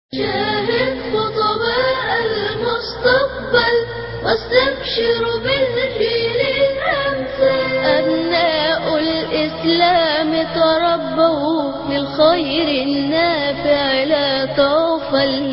شاهد خطباء المستقبل واستبشر بالجيل الأمثل. أبناء الإسلام تربوا للخير النافع لا طوفل.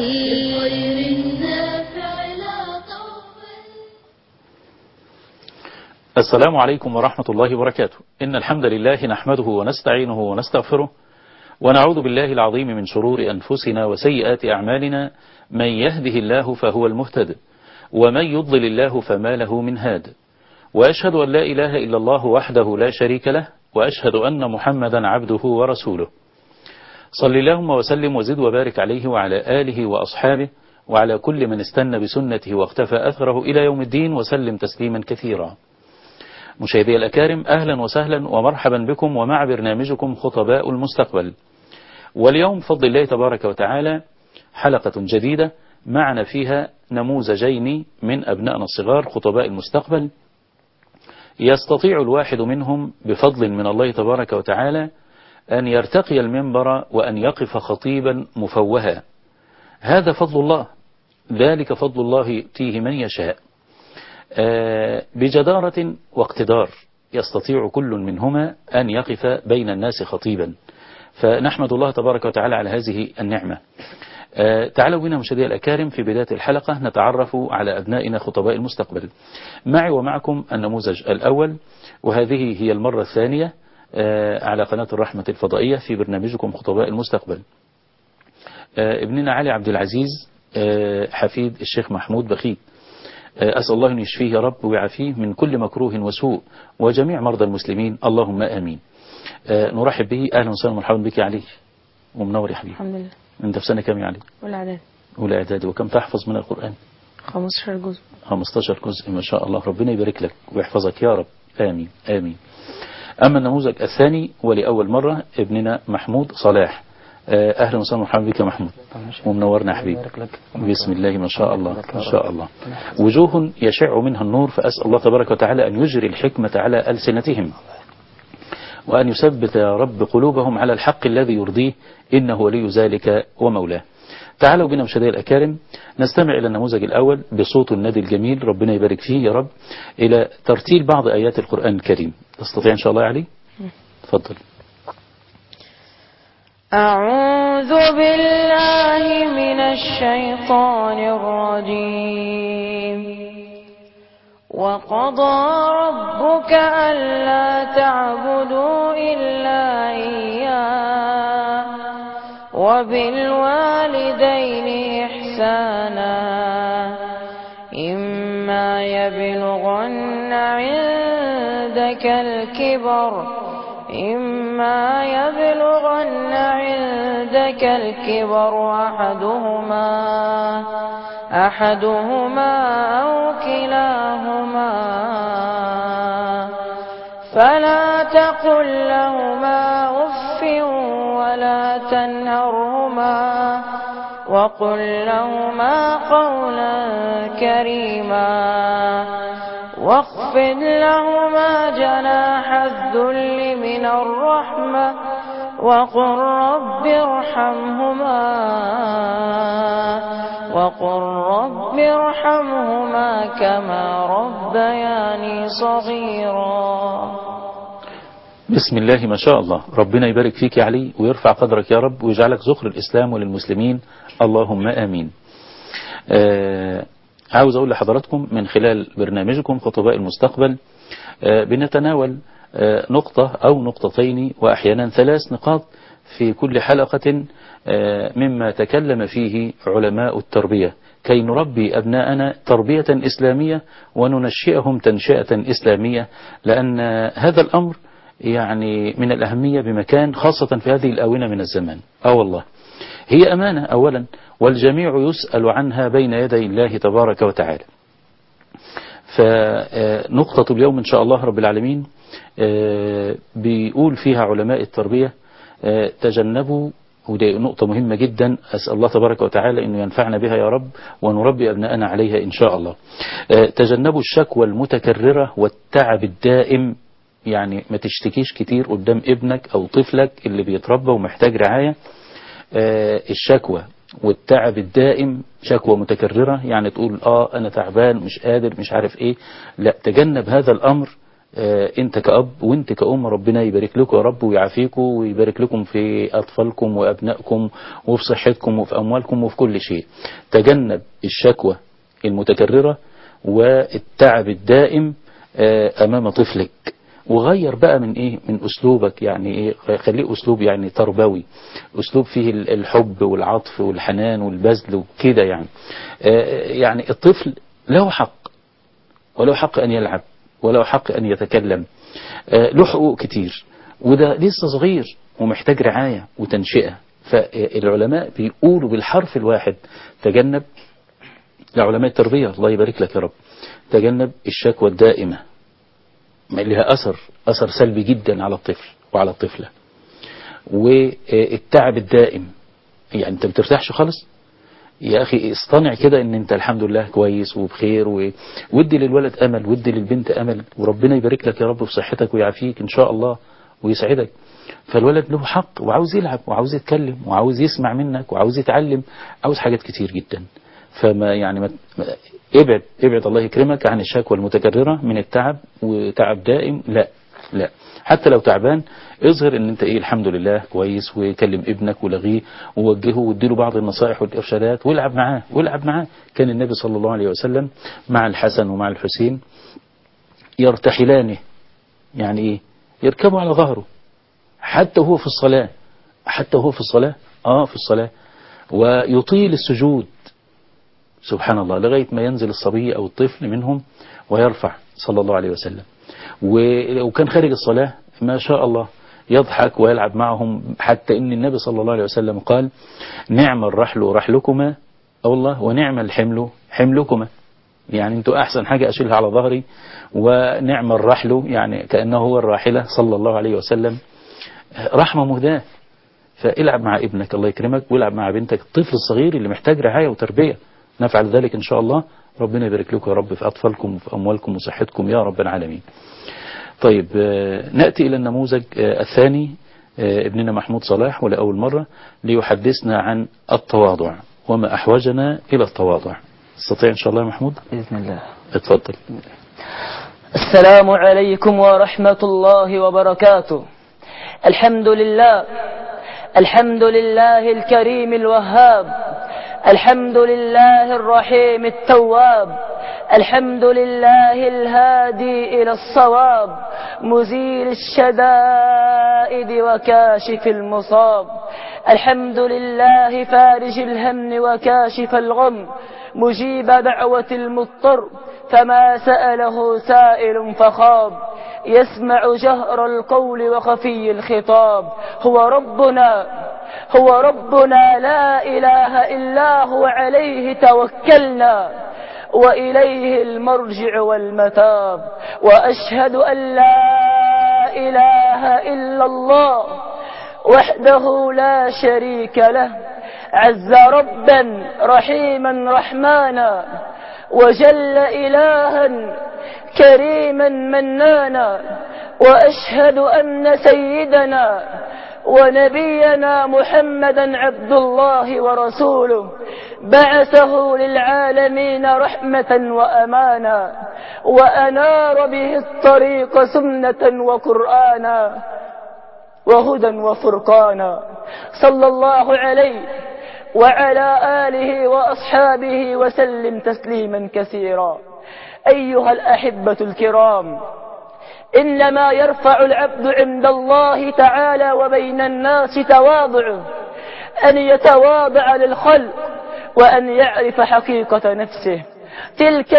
السلام عليكم ورحمة الله وبركاته. إن الحمد لله نحمده ونستعينه ونستغفره ونعوذ بالله العظيم من شرور أنفسنا وسيئات أعمالنا. من يهده الله فهو المهتد ومن يضلل الله فما له من هاد. وأشهد أن لا إله إلا الله وحده لا شريك له وأشهد أن محمدا عبده ورسوله. صل اللهم وسلم وزد وبارك عليه وعلى آله وأصحابه وعلى كل من استنى بسنته واختفى أثره إلى يوم الدين وسلم تسليما كثيرا. مشاهدي الأكارم، أهلا وسهلا ومرحبا بكم ومع برنامجكم خطباء المستقبل. واليوم بفضل الله تبارك وتعالى حلقة جديدة معنا فيها نموذجين من أبنائنا الصغار خطباء المستقبل، يستطيع الواحد منهم بفضل من الله تبارك وتعالى أن يرتقي المنبر وأن يقف خطيبا مفوها. هذا فضل الله، ذلك فضل الله يؤتيه من يشاء. بجدارة واقتدار يستطيع كل منهما أن يقف بين الناس خطيبا، فنحمد الله تبارك وتعالى على هذه النعمة. تعالوا بنا مشاهدي الأكارم في بداية الحلقة نتعرف على أبنائنا خطباء المستقبل. معي ومعكم النموذج الأول، وهذه هي المرة الثانية على قناة الرحمة الفضائية في برنامجكم خطباء المستقبل. ابننا علي عبد العزيز حفيد الشيخ محمود بخيت، أسأل الله أن يشفيه يا رب ويعافيه من كل مكروه وسوء وجميع مرضى المسلمين، اللهم آمين. نرحب به. أهلا وسهلا ومرحبا بك يا علي، ومنور يا حبيبي. الحمد لله. أنت في سنة كم يا علي؟ أولى إعدادي. وكم تحفظ من القرآن؟ 15 جزء. 15 جزء، ما شاء الله. ربنا يبارك لك ويحفظك يا رب، آمين آمين. أما النموذج الثاني ولأول مرة ابننا محمود صلاح، أهلا وسهلا ومرحبا بك يا محمود، ومنورنا يا حبيبي. بسم الله ما شاء الله ما شاء الله. وجوه يشع منها النور، فأسأل الله تبارك وتعالى أن يجري الحكمة على ألسنتهم وأن يثبت يا رب قلوبهم على الحق الذي يرضيه، إنه ولي ذلك ومولاه. تعالوا بنا مشاهدي الأكارم نستمع إلى النموذج الأول بصوت النادي الجميل، ربنا يبارك فيه يا رب، إلى ترتيل بعض آيات القرآن الكريم. تستطيع إن شاء الله يا علي؟ تفضل. أعوذ بالله من الشيطان الرجيم. وقضى ربك ألا تعبدوا إلا إياه وبالوالدين إحسانا إما يبلغن عندك الكبر أحدهما أو كلاهما فلا تقل لهما أف ولا تنهرهما وقل لهما قولا كريما واخفض لهما جناح الذل من الرحمة وقل رب ارحمهما كما ربياني صغيرا. بسم الله ما شاء الله. ربنا يبارك فيك يا علي ويرفع قدرك يا رب ويجعلك ذخر الإسلام وللمسلمين، اللهم آمين. عاوز أقول لحضراتكم من خلال برنامجكم خطباء المستقبل بنتناول نقطة أو نقطتين وأحيانا 3 نقاط في كل حلقة مما تكلم فيه علماء التربية كي نربي أبناءنا تربية إسلامية وننشئهم تنشئة إسلامية، لأن هذا الأمر يعني من الأهمية بمكان، خاصة في هذه الآونة من الزمان. والله هي أمانة أولا، والجميع يسأل عنها بين يدي الله تبارك وتعالى. فنقطة اليوم إن شاء الله رب العالمين بيقول فيها علماء التربية تجنبوا، ودي نقطة مهمة جدا، أسأل الله تبارك وتعالى أنه ينفعنا بها يا رب ونربي أبناءنا عليها إن شاء الله. تجنبوا الشكوى المتكررة والتعب الدائم. يعني ما تشتكيش كتير قدام ابنك أو طفلك اللي بيتربى ومحتاج رعاية. الشكوى والتعب الدائم شكوى متكررة، يعني تقول أنا تعبان مش قادر مش عارف إيه، لا، تجنب هذا الأمر. أنت كأب وأنت كأم، ربنا يبارك لكم يا رب ويعافيكم ويبارك لكم في أطفالكم وأبنائكم وفي صحتكم وفي أموالكم وفي كل شيء. تجنب الشكوى المتكررة والتعب الدائم أمام طفلك، وغير بقى من إيه، من أسلوبك، يعني إيه، خليه أسلوب يعني تربوي، أسلوب فيه الحب والعطف والحنان والبذل وكده يعني. يعني الطفل له حق، وله حق أن يلعب، وله حق أن يتكلم، له حقوق كتير، وده لسه صغير ومحتاج رعاية وتنشئة. فالعلماء بيقولوا بالحرف الواحد تجنب، لعلماء التربية الله يبارك لك يا رب، تجنب الشكوى الدائمة اللي لها أثر سلبي جدا على الطفل وعلى الطفلة، والتعب الدائم. يعني انت بترتاحش خالص يا أخي، اصطنع كده ان انت الحمد لله كويس وبخير، ودي للولد أمل ودي للبنت أمل، وربنا يبارك لك يا رب في صحتك ويعافيك إن شاء الله ويسعدك. فالولد له حق وعاوز يلعب وعاوز يتكلم وعاوز يسمع منك وعاوز يتعلم، عاوز حاجات كتير جدا. فما يعني ابعد الله يكرمك عن الشكوى المتكررة من التعب وتعب دائم. لا، حتى لو تعبان اظهر ان انت الحمد لله كويس، وكلم ابنك ولغيه ووجهه واديله بعض النصائح والارشادات والعب معاه. كان النبي صلى الله عليه وسلم مع الحسن ومع الحسين يرتحلانه، يعني ايه، يركبوا على ظهره حتى هو في الصلاة، ويطيل السجود سبحان الله لغاية ما ينزل الصبي أو الطفل منهم ويرفع صلى الله عليه وسلم. وكان خارج الصلاة ما شاء الله يضحك ويلعب معهم، حتى إن النبي صلى الله عليه وسلم قال نعم الرحل رحلكما أو الله ونعم الحمل حملكما، يعني انتوا أحسن حاجة أشيلها على ظهري، ونعم الرحل يعني كأنه هو الراحلة صلى الله عليه وسلم، رحمة مهداة. فالعب مع ابنك الله يكرمك، والعب مع بنتك، الطفل الصغير اللي محتاج رعاية وتربية. نفعل ذلك إن شاء الله، ربنا يبارك لكم يا رب في أطفالكم وفي أموالكم وصحتكم يا رب العالمين. طيب نأتي إلى النموذج الثاني، ابننا محمود صلاح ولأول مرة ليحدثنا عن التواضع وما أحوجنا إلى التواضع. استطيع إن شاء الله يا محمود؟ بإذن الله. اتفضل. السلام عليكم ورحمة الله وبركاته. الحمد لله الكريم الوهاب، الحمد لله الرحيم التواب، الحمد لله الهادي إلى الصواب، مزيل الشدائد وكاشف المصاب، الحمد لله فارج الهم وكاشف الغم، مجيب دعوة المضطر فما سأله سائل فخاب، يسمع جهر القول وخفي الخطاب. هو ربنا لا إله إلا هو، عليه توكلنا وإليه المرجع والمتاب. وأشهد أن لا إله إلا الله وحده لا شريك له، عز ربا رحيما رحمانا، وجل إلها كريما منانا. وأشهد أن سيدنا ونبينا محمدا عبد الله ورسوله، بعثه للعالمين رحمة وأمانا، وأنار به الطريق سنة وقرآنا وهدى وفرقانا، صلى الله عليه وعلى آله وأصحابه وسلم تسليما كثيرا. أيها الأحبة الكرام، إنما يرفع العبد عند الله تعالى وبين الناس تواضعه، أن يتواضع للخلق وأن يعرف حقيقة نفسه. تلك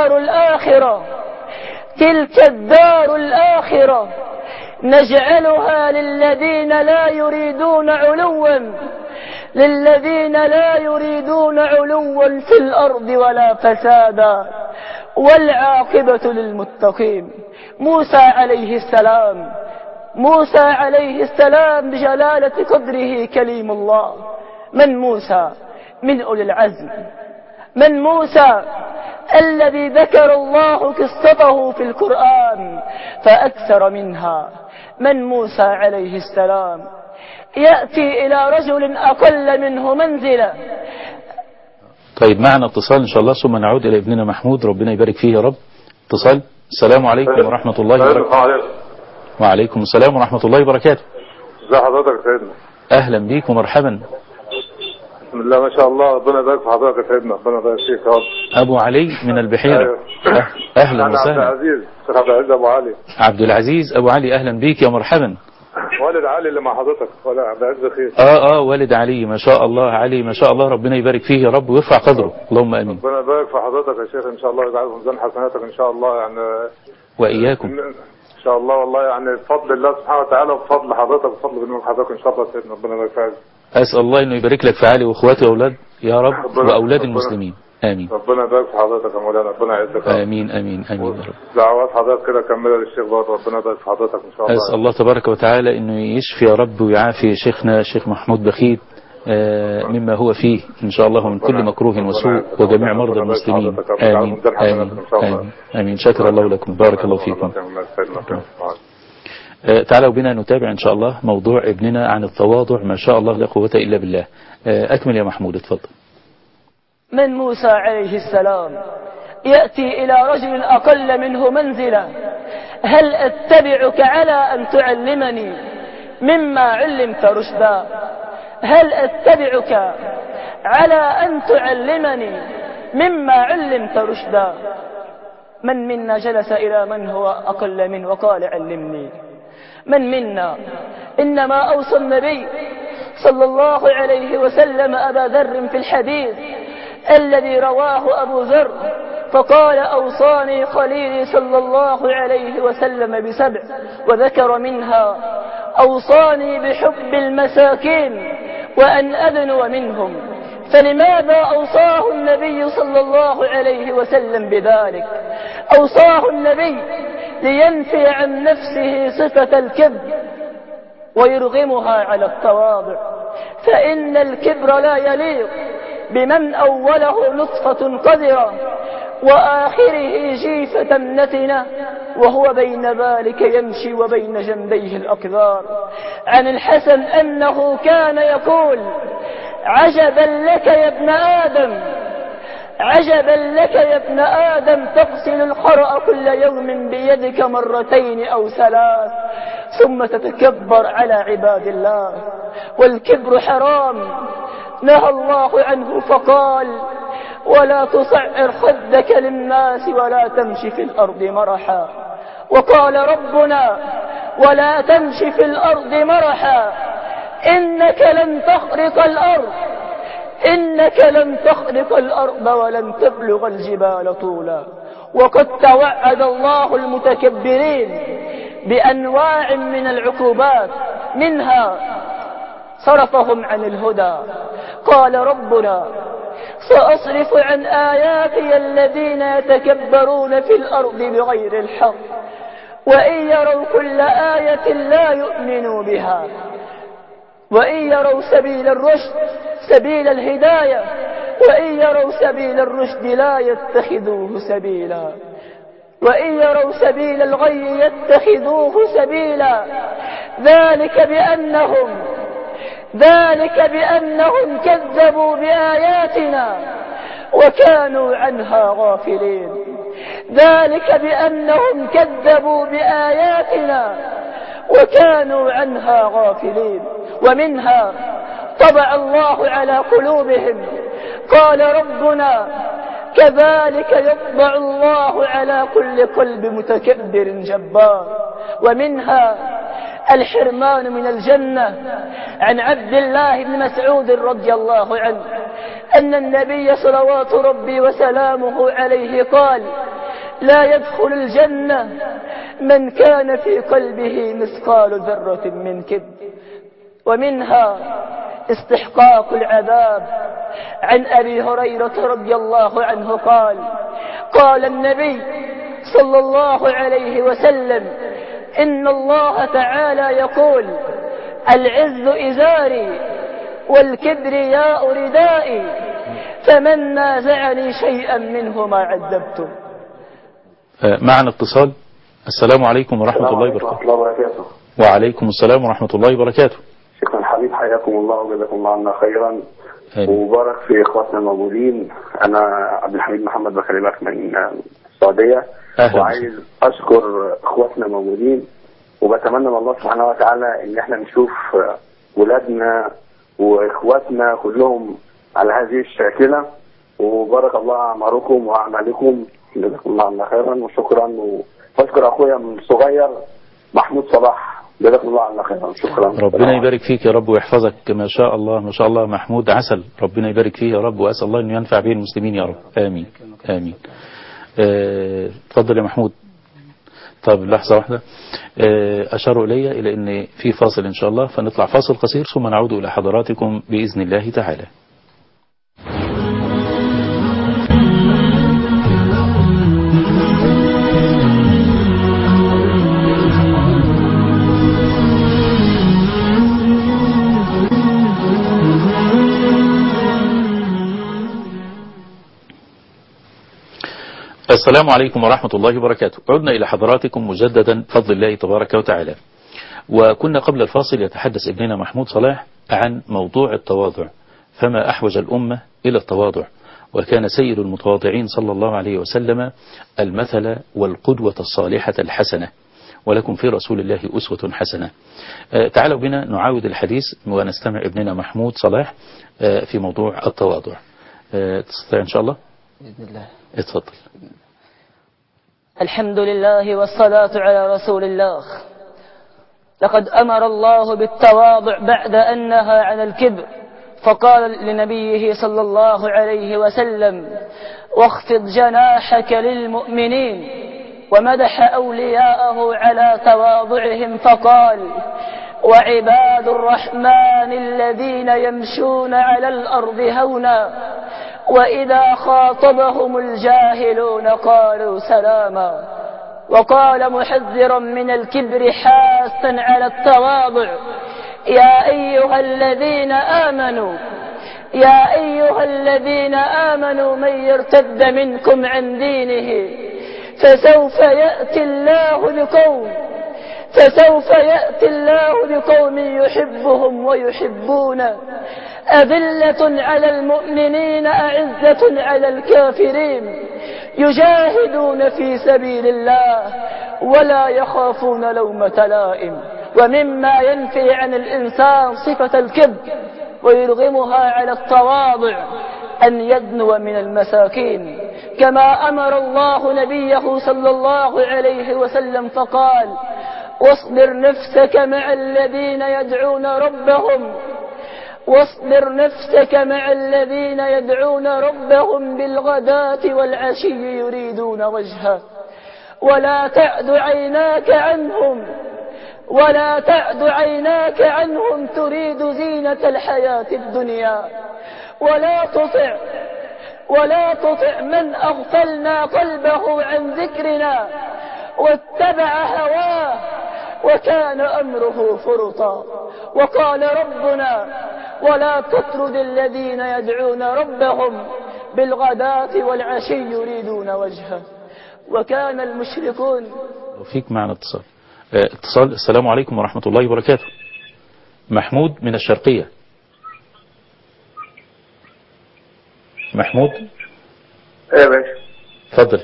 الدار الآخرة نجعلها للذين لا يريدون علوا في الأرض ولا فسادا، والعاقبة للمتقين. موسى عليه السلام بجلالة قدره كليم الله. من موسى؟ من أولي العزم. من موسى؟ الذي ذكر الله قصته في القرآن فأكثر منها. من موسى عليه السلام؟ يأتي إلى رجل أقل منه منزلة. طيب معنا اتصال إن شاء الله ثم نعود إلى ابننا محمود، ربنا يبارك فيه يا رب. اتصال. السلام عليكم ورحمة الله وبركاته. وعليكم السلام ورحمة الله وبركاته. ازي حضرتك يا سيدنا؟ أهلا بيك ومرحبا. بسم الله ما شاء الله، ربنا يبارك في حضرتك يا سيدنا، ربنا يبارك فيك يا رب. أبو علي من البحيرة. أيوه. أهلا وسهلا. عبد العزيز، الشيخ عبد العزيز أبو علي. عبد العزيز أبو علي، أهلا بيك يا مرحبا. والد علي اللي مع حضرتك، ولا عبد العزيز بخير؟ والد علي ما شاء الله، علي ما شاء الله، ربنا يبارك فيه يا رب ويرفع قدره، اللهم امين. ربنا يبارك في حضرتك يا شيخ، ان شاء الله يجعله في ميزان حسناتك ان شاء الله يعني. واياكم. ان شاء الله والله يعني بفضل الله سبحانه وتعالى وبفضل حضرتك وبفضل برنامج حضرتك ان شاء الله يا سيدنا، ربنا يبارك فيك. اسال الله انه يبارك لك في علي واخواتي واولاد يا رب واولاد المسلمين، امين. ربنا يبارك في حضرتك يا مولانا، ربنا يعزك. امين امين امين يا رب. دعوات حضرتك كده كملها للشيخ برضه، ربنا يبارك في حضرتك ان شاء الله. اسال الله تبارك وتعالى انه يشفي يا رب ويعافي شيخنا الشيخ محمود بخيت مما هو فيه إن شاء الله من كل مكروه وسوء وجميع مرضى المسلمين، آمين آمين آمين آمين. شكر الله لكم، بارك الله فيكم. تعالوا بنا نتابع إن شاء الله موضوع ابننا عن التواضع، ما شاء الله لا قوة إلا بالله. أكمل يا محمود، اتفضل. من موسى عليه السلام يأتي إلى رجل أقل منه منزلة: هل أتبعك على أن تعلمني مما علمت رشدا؟ هل أتبعك على أن تعلمني مما علمت رشدا؟ من منا جلس إلى من هو أقل منه وقال علمني؟ من منا؟ إنما أوصى النبي صلى الله عليه وسلم أبا ذر في الحديث الذي رواه أبو ذر فقال: أوصاني خليلي صلى الله عليه وسلم ب7، وذكر منها: أوصاني بحب المساكين وأن أدنو منهم. فلماذا أوصاه النبي صلى الله عليه وسلم بذلك؟ أوصاه النبي لينفي عن نفسه صفة الكبر ويرغمها على التواضع، فإن الكبر لا يليق بمن أوله نطفة قذرة وآخره جيفة نتنة وهو بين ذلك يمشي وبين جنبيه الأقذار. عن الحسن أنه كان يقول: عجبا لك يا ابن آدم، عجبا لك يا ابن آدم، تغسل الخرأ كل يوم بيدك مرتين أو 3 ثم تتكبر على عباد الله. والكبر حرام نهى الله عنه فقال: ولا تصعر خدك للناس ولا تمشي في الأرض مرحا. وقال ربنا: ولا تمشي في الأرض مرحا إنك لن تخرق الأرض، إنك لن تخرق الأرض ولن تبلغ الجبال طولا. وقد توعد الله المتكبرين بأنواع من العقوبات، منها صرفهم عن الهدى. قال ربنا: سأصرف عن آياتي الذين يتكبرون في الأرض بغير الحق وإن يروا كل آية لا يؤمنوا بها وإن يروا سبيل الرشد سبيل الهداية وإن يروا سبيل الرشد لا يتخذوه سبيلا وإن يروا سبيل الغي يتخذوه سبيلا. ذلك بأنهم كذبوا بآياتنا وكانوا عنها غافلين. ذلك بأنهم كذبوا بآياتنا وكانوا عنها غافلين. ومنها طبع الله على قلوبهم. قال ربنا: كذلك يطبع الله على كل قلب متكبر جبار. ومنها الحرمان من الجنة. عن عبد الله بن مسعود رضي الله عنه أن النبي صلوات ربي وسلامه عليه قال: لا يدخل الجنة من كان في قلبه مثقال ذرة من كبر. ومنها استحقاق العذاب. عن أبي هريرة رضي الله عنه قال: قال النبي صلى الله عليه وسلم: إن الله تعالى يقول: العز إزاري والكبرياء ردائي فمن نازعني شيئا منهما عذبته. معنا اتصال. السلام عليكم ورحمة الله وبركاته. وعليكم السلام ورحمة الله وبركاته. شكرا حبيبي. العميد حياكم الله وجزاكم الله عنا خيرا. وبارك في اخواتنا الموجودين. انا عبد الحميد محمد بكلمك من السعوديه، وعايز اشكر اخواتنا الموجودين، وبتمنى من الله سبحانه وتعالى ان احنا نشوف ولادنا واخواتنا كلهم على هذه الشاكله. وبارك الله اعماركم واعمالكم، جزاكم الله عنا خيرا وشكرا. واشكر اخويا من الصغير محمود صلاح، جزاكم الله عنا خيرا، شكرا. ربنا يبارك فيك يا رب ويحفظك. ما شاء الله ما شاء الله، محمود عسل، ربنا يبارك فيه يا رب، واسال الله انه ينفع به المسلمين يا رب. امين امين. اتفضل يا محمود. طب لحظة واحدة، أشاروا إلى أن في فاصل إن شاء الله، فنطلع فاصل قصير ثم نعود إلى حضراتكم بإذن الله تعالى. السلام عليكم ورحمة الله وبركاته. عدنا إلى حضراتكم مجددا بفضل الله تبارك وتعالى. وكنا قبل الفاصل يتحدث ابننا محمود صلاح عن موضوع التواضع، فما أحوج الأمة إلى التواضع، وكان سيد المتواضعين صلى الله عليه وسلم المثل والقدوة الصالحة الحسنة، ولكم في رسول الله أسوة حسنة. تعالوا بنا نعاود الحديث ونستمع ابننا محمود صلاح في موضوع التواضع. تستطيع إن شاء الله بإذن الله. اتفضل. الحمد لله والصلاة على رسول الله. لقد أمر الله بالتواضع بعد أن نهى عن الكبر، فقال لنبيه صلى الله عليه وسلم: واخفض جناحك للمؤمنين. ومدح أولياءه على تواضعهم فقال: وعباد الرحمن الذين يمشون على الأرض هونا وإذا خاطبهم الجاهلون قالوا سلاما. وقال محذرا من الكبر حاثا على التواضع: يا أيها الذين آمنوا من يرتد منكم عن دينه فسوف يأتي الله بقوم يحبهم ويحبونه أذلة على المؤمنين أعزة على الكافرين يجاهدون في سبيل الله ولا يخافون لومة لائم. ومما ينفي عن الإنسان صفة الكبر ويرغمها على التواضع أن يدنو من المساكين، كما أمر الله نبيه صلى الله عليه وسلم فقال: واصبر نفسك مع الذين يدعون ربهم بالغداة والعشي يريدون وجهه ولا تعد عيناك عنهم تريد زينة الحياة الدنيا ولا تطع من أغفلنا قلبه عن ذكرنا واتبع هواه وكان أمره فرطا. وقال ربنا: ولا تطرد الذين يدعون ربهم بالغداة والعشي يريدون وجهه. وكان المشركون. فيك معنا اتصال. السلام عليكم ورحمة الله وبركاته. محمود من الشرقية. محمود. ايه باشا. اتفضل.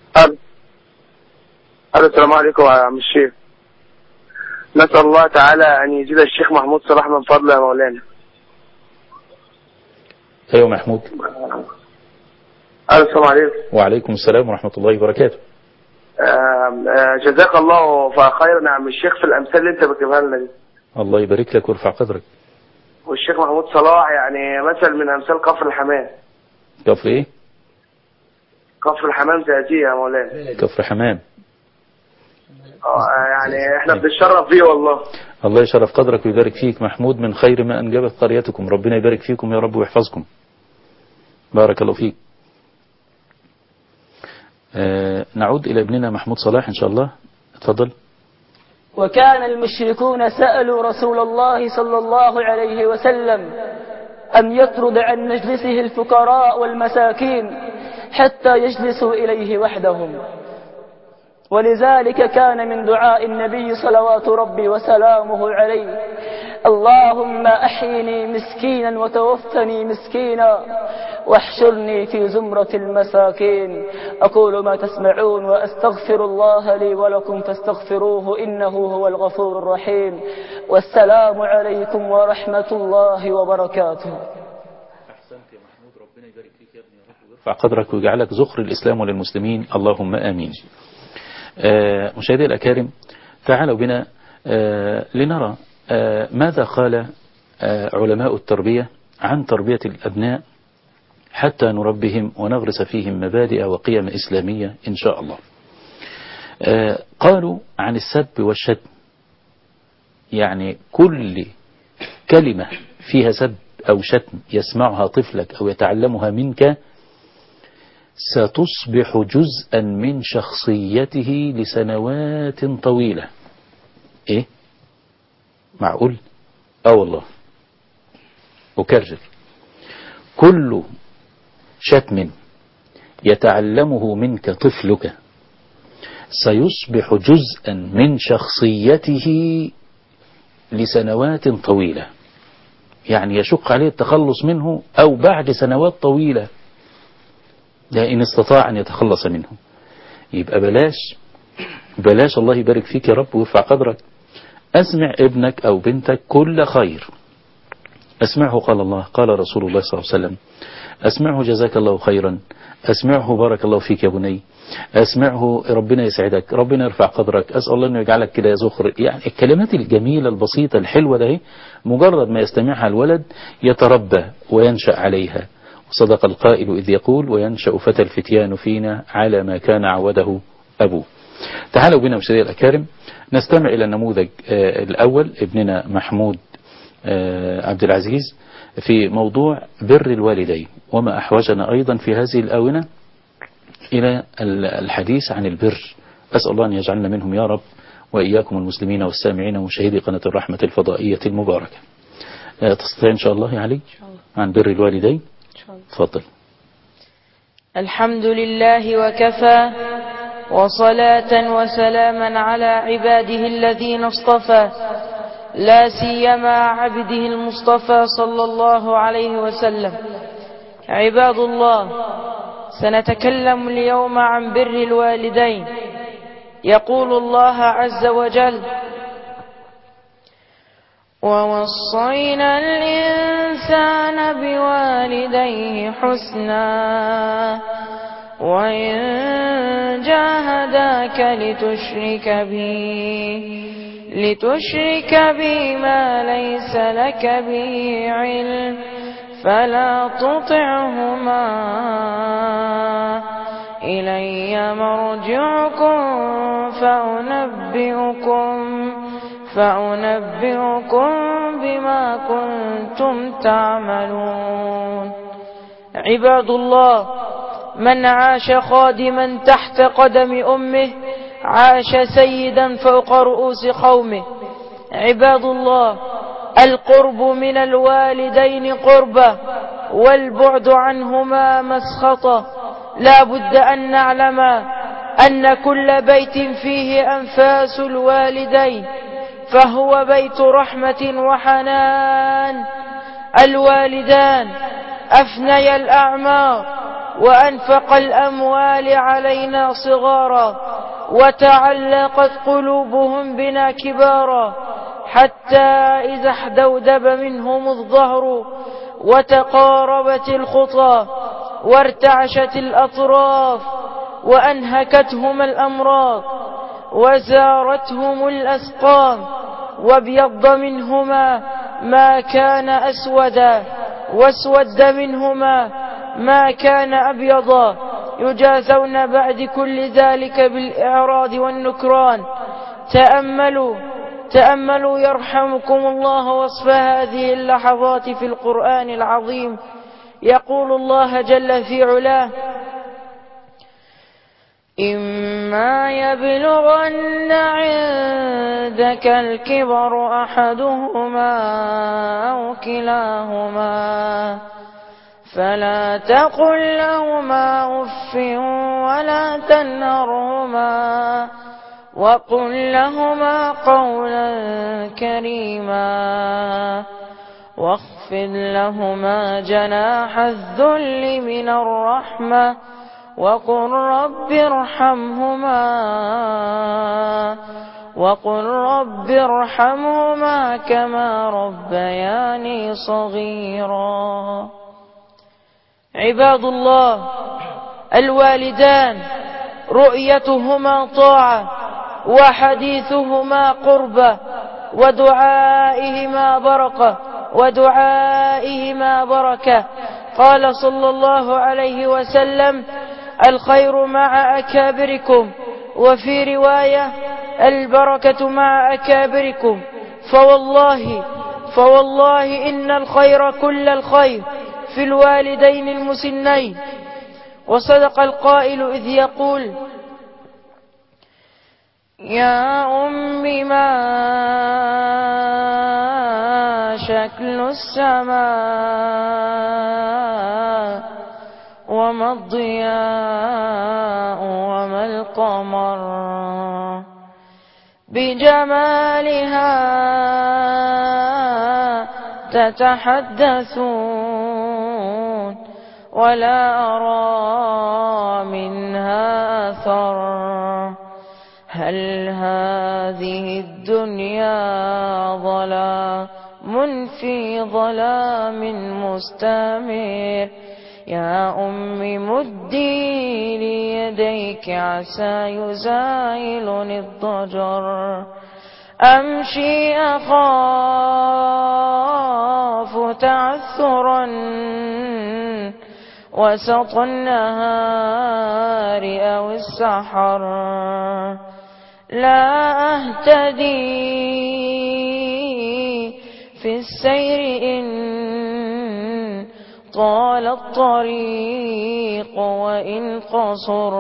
السلام عليكم يا عم الشيخ. نسأل الله تعالى أن يزيد الشيخ محمود صلاح من فضله يا مولانا. ايوه محمود. السلام عليكم. وعليكم السلام ورحمة الله وبركاته. جزاك الله خيرا يا عم الشيخ في الأمثال اللي أنت بتجيبها لنا دي. الله يبارك لك ويرفع قدرك. والشيخ محمود صلاح يعني مثل من أمثال كفر الحمام. كفر إيه؟ كفر الحمام تأتيه يا مولانا. كفر حمام. يعني احنا بنتشرف بيه والله. الله يشرف قدرك ويبارك فيك محمود، من خير ما أنجبت قريتكم، ربنا يبارك فيكم يا رب ويحفظكم. بارك الله فيك. نعود إلى ابننا محمود صلاح إن شاء الله. اتفضل. وكان المشركون سألوا رسول الله صلى الله عليه وسلم أن يطرد عن مجلسه الفقراء والمساكين حتى يجلسوا إليه وحدهم، ولذلك كان من دعاء النبي صلوات ربي وسلامه عليه اللهم أحيني مسكينا وتوفني مسكينا واحشرني في زمرة المساكين. أقول ما تسمعون وأستغفر الله لي ولكم فاستغفروه إنه هو الغفور الرحيم. والسلام عليكم ورحمة الله وبركاته. أحسنت يا محمود، ربنا يبارك فيك يا ابني يا رب ويرفع قدرك ويجعلك ذخر الإسلام وللمسلمين، اللهم آمين. مشاهدي الأكارم، تعالوا بنا لنرى ماذا قال علماء التربية عن تربية الأبناء حتى نربهم ونغرس فيهم مبادئ وقيم إسلامية إن شاء الله. قالوا عن السب والشتم، يعني كل كلمة فيها سب أو شتم يسمعها طفلك أو يتعلمها منك ستصبح جزءا من شخصيته لسنوات طويلة. إيه؟ معقول؟ والله أكرر، كل شتم يتعلمه منك طفلك سيصبح جزءا من شخصيته لسنوات طويلة، يعني يشق عليه التخلص منه أو بعد سنوات طويلة لا إن استطاع أن يتخلص منه. يبقى بلاش الله يبارك فيك يا رب ويرفع قدرك، أسمع ابنك أو بنتك كل خير، أسمعه قال الله قال رسول الله صلى الله عليه وسلم، أسمعه جزاك الله خيرا، أسمعه بارك الله فيك يا بني، أسمعه ربنا يسعدك، ربنا يرفع قدرك، أسأل الله أنه يجعلك كده زخر. يعني الكلمات الجميلة البسيطة الحلوة ده مجرد ما يستمعها الولد يتربى وينشأ عليها. وصدق القائل إذ يقول وينشأ فتى الفتيان فينا على ما كان عوده أبوه. تعالوا بنا مشاهدينا الأكارم نستمع إلى النموذج الأول، ابننا محمود عبد العزيز، في موضوع بر الوالدين، وما أحوجنا أيضا في هذه الآونة إلى الحديث عن البر. أسأل الله أن يجعلنا منهم يا رب وإياكم المسلمين والسامعين ومشاهدي قناة الرحمة الفضائية المباركة. تستطيع إن شاء الله يا علي عن بر الوالدين؟ تفضل. الحمد لله وكفى، وصلاة وسلاما على عباده الذين اصطفى، لا سيما عبده المصطفى صلى الله عليه وسلم. عباد الله، سنتكلم اليوم عن بر الوالدين. يقول الله عز وجل: ووصينا الإنسان بوالديه حسنا وإن جاهداك لتشرك بي ما ليس لك به علم فلا تطعهما إلي مرجعكم فأنبئكم بما كنتم تعملون. عباد الله، من عاش خادما تحت قدم أمه عاش سيدا فوق رؤوس قومه. عباد الله، القرب من الوالدين قربة والبعد عنهما مسخطة. لا بد أن نعلم أن كل بيت فيه أنفاس الوالدين فهو بيت رحمة وحنان. الوالدان أفنيا الأعمار وأنفق الأموال علينا صغارا، وتعلقت قلوبهم بنا كبارا، حتى إذا احدودب منهم الظهر وتقاربت الخطى وارتعشت الأطراف وأنهكتهم الأمراض وزارتهم الأسقام وابيض منهما ما كان أسودا واسود منهما ما كان أبيضا، يجازون بعد كل ذلك بالإعراض والنكران. تأملوا يرحمكم الله وصف هذه اللحظات في القرآن العظيم. يقول الله جل في علاه: إما يبلغن عندك الكبر أحدهما أو كلاهما فلا تقل لهما أف ولا تنهرهما وقل لهما قولا كريما واخفض لهما جناح الذل من الرحمة وقل رب ارحمهما كما ربياني صغيرا. عباد الله، الوالدان رؤيتهما طاعة وحديثهما قربة ودعائهما بركة. قال صلى الله عليه وسلم: الخير مع أكابركم، وفي رواية: البركة مع أكابركم. فوالله إن الخير كل الخير في الوالدين المسنين. وصدق القائل إذ يقول: يا أم ما شكل السماء وما الضياء وما القمر بجمالها تتحدثون ولا أرى منها أثر. هل هذه الدنيا ظلام في ظلام مستمر؟ يا أم مدي ليديك عسى يزايلني الضجر. أمشي أخاف تعثرا وسط النهار أو السحر. لا أهتدي في السير إن طال الطريق وإن قصر.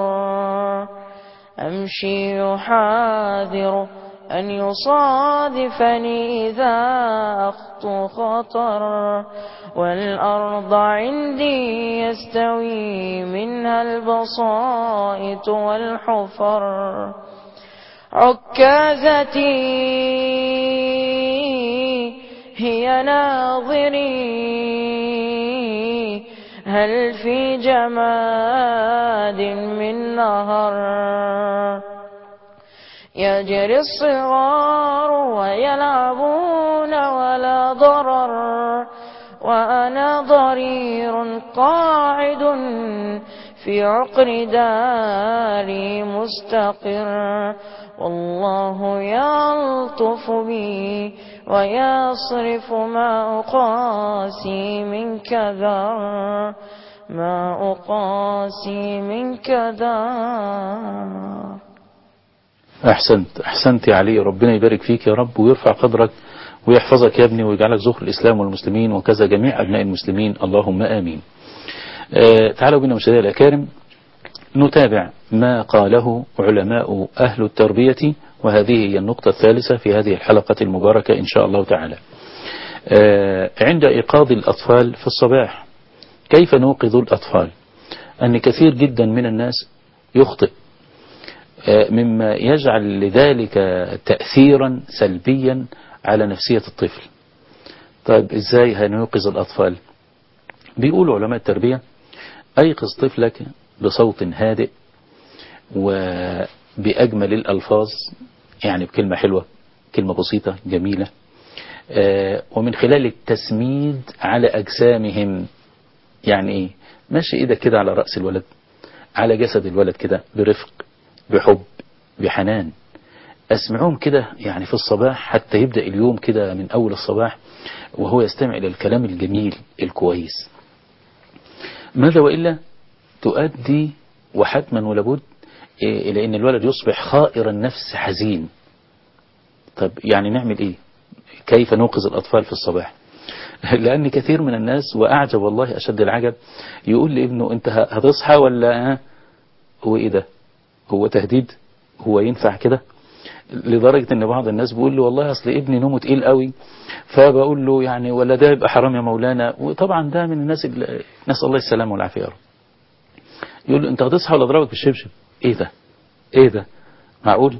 أمشي يحاذر أن يصادفني إذا أخطو خطر. والأرض عندي يستوي منها البسائط والحفر. عكازتي هي ناظري هل في جماد من نهر. يجري الصغار ويلعبون ولا ضرر وأنا ضرير قاعد في عقر داري مستقر. والله يلطف بي ويصرف ما أقاسي من كدر أحسنت يا علي، ربنا يبارك فيك يا رب ويرفع قدرك ويحفظك يا ابني ويجعلك ذخر الإسلام والمسلمين وكذا جميع أبناء المسلمين، اللهم آمين. تعالوا بنا مشاهدينا الأكارم نتابع ما قاله علماء أهل التربية، وهذه هي النقطة الثالثة في هذه الحلقة المباركة إن شاء الله تعالى. عند إيقاظ الأطفال في الصباح، كيف نوقظ الأطفال؟ أن كثير جدا من الناس يخطئ مما يجعل لذلك تأثيرا سلبيا على نفسية الطفل. طيب إزاي هنوقظ الأطفال؟ بيقولوا علماء التربية: أيقظ طفلك بصوت هادئ وبأجمل الألفاظ، يعني بكلمة حلوة، كلمة بسيطة جميلة، ومن خلال التسميد على أجسامهم. يعني إيه؟ ماشي إيدك كده على رأس الولد، على جسد الولد كده برفق بحب بحنان. أسمعهم كده يعني في الصباح حتى يبدأ اليوم كده من أول الصباح وهو يستمع إلى الكلام الجميل الكويس. ماذا وإلا تؤدي وحتما ولابد إلى أن الولد يصبح خائر النفس حزين. طب يعني نعمل إيه؟ كيف نوقظ الأطفال في الصباح؟ لأن كثير من الناس، وأعجب والله أشد العجب، يقول لابنه: أنت هتصحى ولا هو إيه ده؟ هو تهديد؟ هو ينفع كده؟ لدرجة ان بعض الناس بيقول له: والله اصل ابني نومه تقيل قوي، فبقول له يعني ولا ده يبقى حرام يا مولانا. وطبعا ده من الناس نسأل الله السلامة والعافية يا رب. يقول له: انت هتصحى ولا اضربك بالشبشب؟ ايه ده؟ معقول؟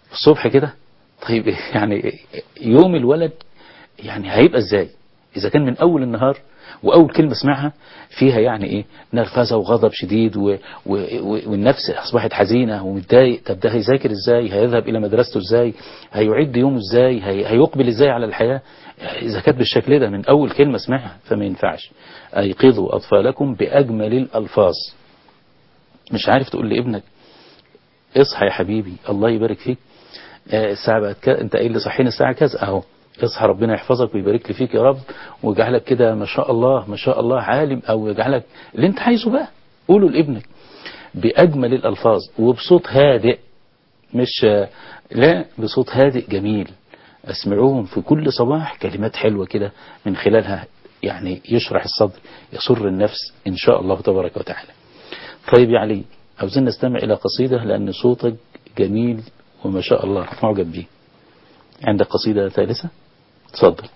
الصبح كده. طيب يعني يوم الولد يعني هيبقى ازاي اذا كان من اول النهار واول كلمة سمعها فيها يعني ايه نرفزة وغضب شديد والنفس اصبحت حزينة ومتضايق. طب ده هيذاكر ازاي؟ هيذهب الى مدرسته ازاي؟ هيعد يومه ازاي؟ هيقبل ازاي على الحياة اذا كانت بالشكل ده من اول كلمة سمعها؟ فما ينفعش. ايقظوا اطفالكم باجمل الالفاظ. مش عارف تقول لابنك اصحى يا حبيبي الله يبارك فيك الساعة بقت كذا، انت ايه اللي صحينا الساعة كذا؟ اهو اصحى ربنا يحفظك ويبارك لي فيك يا رب ويجعلك كده ما شاء الله ما شاء الله عالم، او يجعلك اللي انت عايزه بقى قوله لابنك بأجمل الألفاظ وبصوت هادئ. مش لا، بصوت هادئ جميل. اسمعوهم في كل صباح كلمات حلوة كده من خلالها يعني يشرح الصدر يسر النفس إن شاء الله تبارك وتعالى. طيب يا علي عاوزين نستمع إلى قصيدة لأن صوتك جميل وما شاء الله معجب به. عندك قصيدة ثالثة؟ تفضل.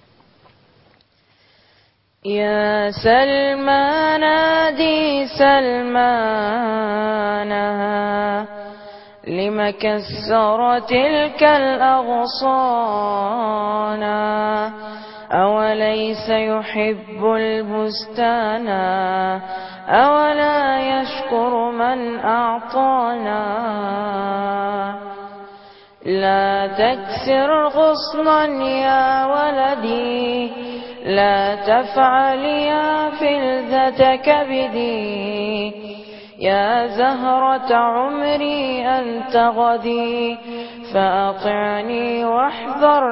يا سلمى نادي سلمانها لم كسر تلك الأغصان أوليس يحب البستان أولا يشكر من أعطانا لا تكسر غصنا يا ولدي لا تفعل يا فلذة كبدي يا زهرة عمري أنت غدي فأطعني واحذر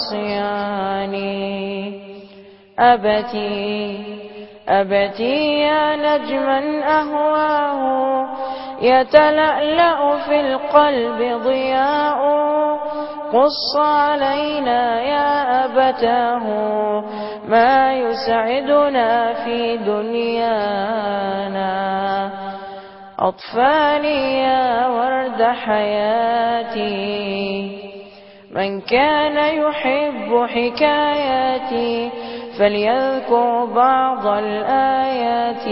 عصياني أبتي يا نجما أهواه يتلألأ في القلب ضياء قص علينا يا أبتاه ما يسعدنا في دنيانا أطفالي يا ورد حياتي من كان يحب حكاياتي فليذكر بعض الآيات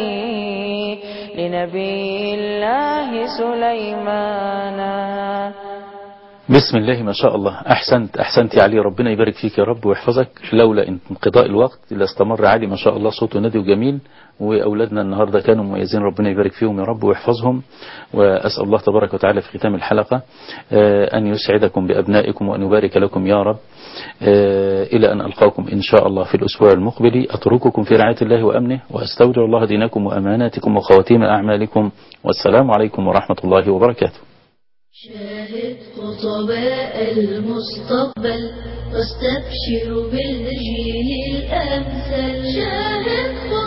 لنبي الله سليمان. بسم الله ما شاء الله. أحسنت يا علي ربنا يبارك فيك يا رب ويحفظك. لولا انقضاء الوقت لاستمر علي ما شاء الله صوته نادي وجميل وأولادنا النهاردة كانوا مميزين ربنا يبارك فيهم يا رب ويحفظهم. وأسأل الله تبارك وتعالى في ختام الحلقة أن يسعدكم بأبنائكم وأن يبارك لكم يا رب إلى أن ألقاكم إن شاء الله في الأسبوع المقبل. أترككم في رعاية الله وأمنه وأستودع الله دينكم وأماناتكم وخواتيم أعمالكم والسلام عليكم ورحمة الله وبركاته. شاهد خطباء المستقبل واستبشر بالجيل الأمثل. شاهد